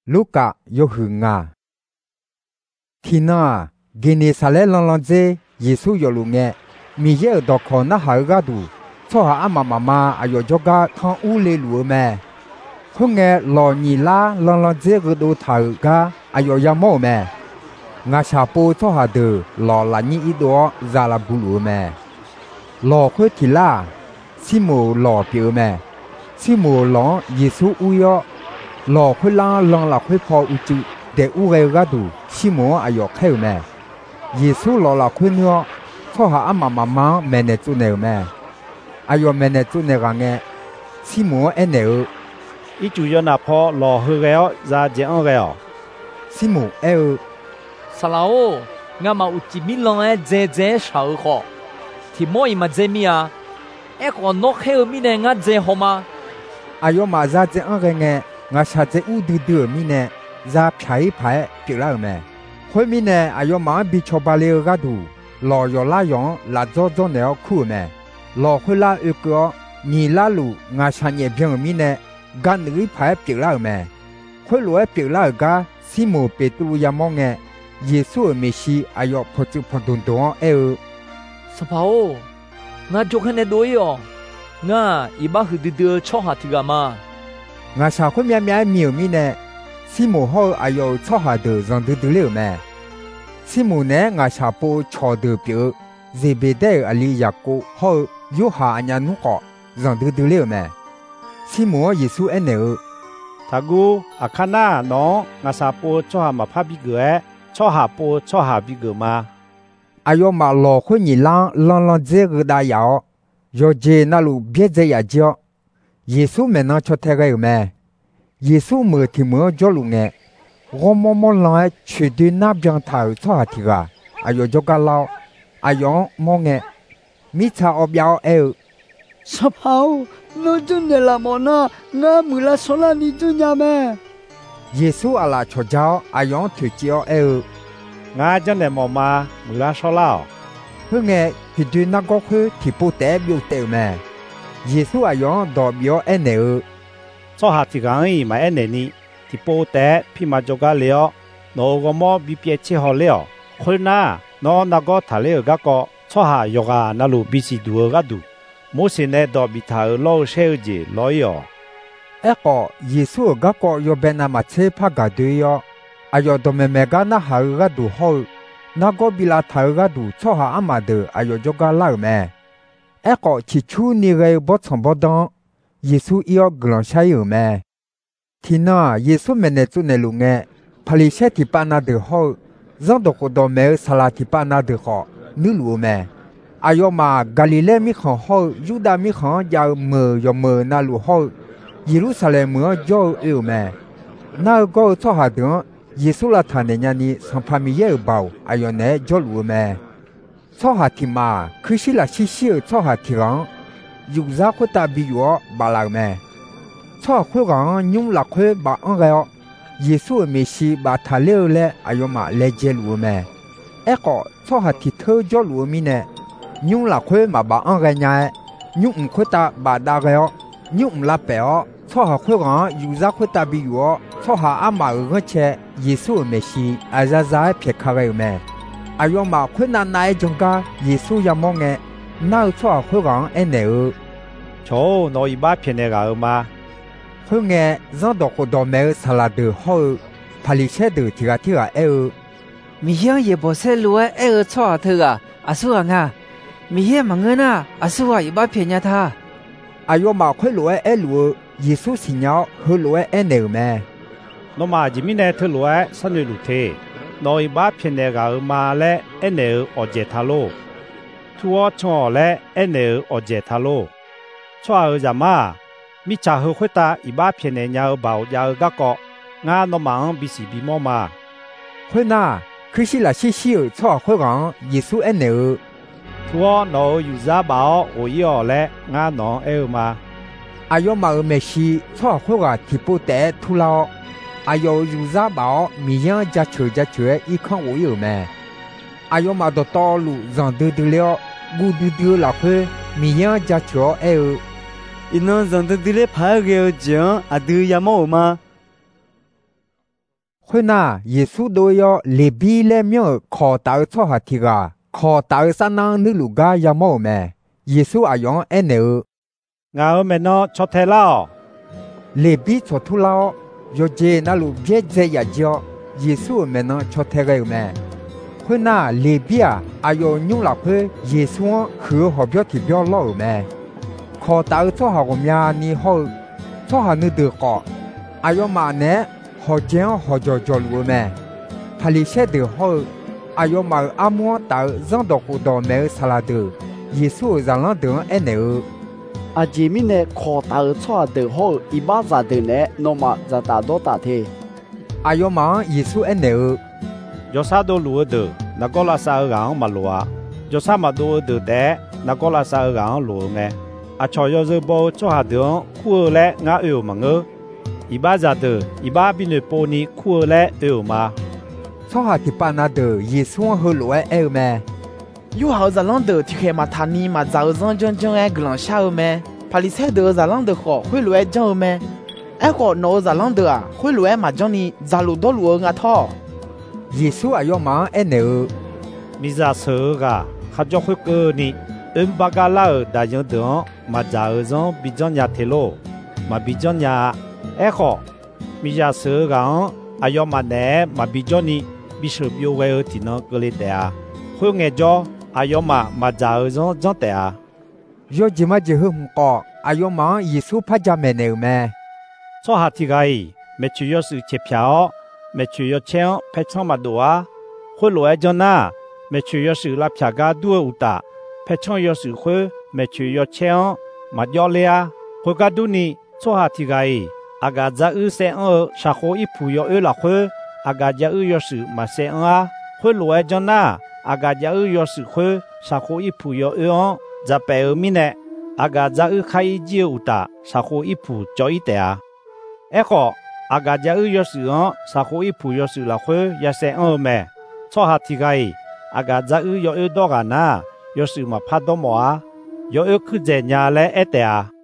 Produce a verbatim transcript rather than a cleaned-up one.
ลูกะยกหึงาทีน่าเกเนซาเลลอนลอนเจเยซูยอลุเงมีเยดอกคอนะหากาดูชอหาอามามามาอายจกาคังอูเลลัวแม่คงเงลอนีลาลอนลอนเจกดูทากาอายยามอแม่งาชาปูชอหาเดลอลานีอีดอซาลาบุลัวแม่ลอคุทิลาซิโมลอเปียวแม่ซิโมลอเยซูอุยอลอคุลาลองลาคุพออุจุเดอูเรกาดูซิโมอายเข้าแม่เยซูลอลาคุเนาะชอหาอามามามาแม่เนจุเนแม่อายแม่เนจุเนกังเงซิโมเอเนออีจูยอนาพอลอฮือแล้วซาเจอังแล้วซิโมเออสลาโองามาอุจิมิลองเอเจเจชาวขอที่มอยมาเจมีอาเอก็นกเฮมีเนงาเจฮอมาอายมาซาเจอังเงงาชาเจอูดูดูมีเนซาไผไผปิลาแม่คอยมีเนอายมาบิชอบาเลกาดูลอยอลายองลาจอจอเนอคู่แม่ลอคุลาเอกอนีลาลูงาชาเนเบียงมีเนกันริไผปิลาแม่คอยลัวปิลากาซิโมเปตรูยามองเงเยซูเมชีอายพอจุพอดุนดงเออสภาวงาจกเนโดยองาอีบาหืดเดือชอหาทิกามางาชาคนเมียเมียมีมีเนซิโมฮออายชอหาเดอจังดือเลแม่ซิโมเนงาชาปูชอเดอเปียวเจเบเดอลียาโกฮอยูหาอัญญานุกอจังดือเลแม่ซิโมเยซูเอเนอทากูอาคานาน้องงาชาปูชอหามาพาบิเกอชอหาปูชอหาบิเกอมาอายมาหลอกคนยีลังลังลังเจกดายาวโยเจนาลูเบียเจยาเจาเยซูเมนังชอเทกายแม่เยซูมือที่มือจอลุงเงรมมลอยชุดนับจังถ่ายชอทิกาอายจกาลาวอายองมองเงมิชาอบยาวเอวสภาวโนจุนเนลามอนางามุลาโซลานิจุญาแม่เยซูอาลาชอเจ้าอายองถือเจียวเอวงาจันเนมอมามุลาโซลาเพื่อเงที่ดูนักก็คือที่ปูเตบิวเตแม่เยซูอายองดอบิโอเอเนอชอหาทิกังอีมาเอเนนีที่ปูเตพิมาจกาเลอโนกมอบิเปียเชฮอเลอคนน่านอนักก็ทะเลกะก็ชอหายกานาลูบิสิดูกะดูมูสิเนดอบิทาโลเชลจีลอยอเอก็เยซูกะก็ยอเบนามาเชพากาดูยออายดอเมเมกานาหากะดูฮอนักก็บิลาทากะดูชอหาอามาเดอายจกาลาแม่เอก็ชิชูนิเรบอสมบดอนเยซูอียกลอนชัยแม่ทีน่าเยซูเมเนจุเนลุงเงพลิเชติปานาเดฮอจังดอกดอเมสลาติปานาเดฮอนิลูแม่อายมากาลิเลมิขังฮอยูดามิขังยาเมยอเมนาลูฮอเยรูซาเล็มจอเอวแม่นาก็ชอหาเดเยซูลาทานเนญานีสัมภามีเยเบาอายเนจอลูแม่ชอหาทิมาคือชิลาชิชิชอหาทิรังยุซาคุตาบิโอบาลาแม่ชอคุกังยุงลักคุบาอังเรอเยซูเมชีบาทาเลเลอายมาเลเจลูแม่เอก็ชอหาทิเธอจอลูมีเนยุงลักคุมาบาอังเรญายุงคุตาบาดาเรอยุงลาเปอชอหาคุกังยุซาคุตาบิโอชอหาอามาเรเชเยซูเมชีอาซาซาเพคาเรแม่อายมาคุนานายจงกาเยซูยามองเงนาชอคุกังเอเนอโชโนอีบาเพเนกามาเพื่อเงจังดอกดอเมสลาเดฮอพาลิเชเดทิกาทิกาเออมีเฮียเยบอเซลัวเออชอเธออาสุงามีเฮียมังเงนะอาสุวาอีบาเพญาทาอายุมาค่อยลัวเอลัวเยซูสิญาฮลัวเอเนอแม่โนมาจิมิเนเธอลัวสันลุเทโนอีบาเพเนกามาเลเอเนออเจทาโลทัวชอเลเอเนออเจทาโลชอเอจามามิชาเฮคุตาอีบาเพเนญาเบายากะกองาโนมังบิสิบิมอมาคุยน่าคือสิลาชิชิชอคุกังเยซูเอเนอทัวโนยูซาบาโอยอเลงาโนเอลมาอายุมาเมชีชอคุกาทิปุเตทุลาอายุยูซาบามียังจะเฉยจะเฉยอีขังโอยแม่อายุมาดอตอลูจังดืดเลียกูดืดลาคุมียังจะเฉยเอออินนจังดืดเลียพาเกลจังอาดืยามอมา会那耶稣都要利比来苗考到错下提个，考到三能你路个也冇咩？耶稣阿用安牛， 我们呢错太了， 利比错土佬，要接那路别在也叫，耶稣们呢错太个咩？会那利比啊，阿要用落去耶稣去好表提表老咩？考到错下个面你好，错下你得个，阿要嘛呢？好讲好做做路咩？他里些的好，阿要嘛阿莫到让到好多没萨拉的，耶稣让人等安牛。 阿姐妹呢，考到错的好，一把咋的呢？那么咋打多打的？ 阿要嘛耶稣安牛。 有啥都路的，那个拉萨人马路啊，有啥嘛都的的，那个拉萨人路咩？阿朝要是包做下的，苦嘞俺有么个？一把咋的，一把比你包你苦嘞有吗？ 错下提班那的耶稣和路爱有咩？ 有好在浪的，提开嘛他尼嘛早上将将爱个浪下有咩？帕里菜的在浪的好，会路爱将有咩？爱个脑在浪的啊，会路爱嘛将你在路多路俺套。 耶稣阿要嘛安牛。 米咋说个？他就会个你，嗯巴嘎拉尔大样的，嘛咋儿上比较伢铁路，嘛比较伢。哎好，米家说讲，阿要嘛呢，嘛比较你，比手表为尔体能个里的啊，会眼着阿要嘛嘛咋儿上长的啊。 要怎么就很高？阿要嘛耶稣怕家没牛咩？ 错下提个，没去要是贴票，没去要钱，拍场嘛多啊，会落来着呢，没去要是拉票个多有大，拍场要是会，没去要钱，嘛要了啊，会个多呢，错下提个。阿嘎在二三二，下火一铺要二了会，阿嘎在二要是嘛三二，会落来着呢。阿嘎在二要是会，下火一铺要二，在白二米呢。阿嘎在二开一节有大，下火一铺叫一代啊。哎好，阿嘎在二要是二，下火一铺要是了会也三二咩？错下提个，阿嘎在二要二多个呢，要是嘛怕多么啊？要二去在家来一代啊。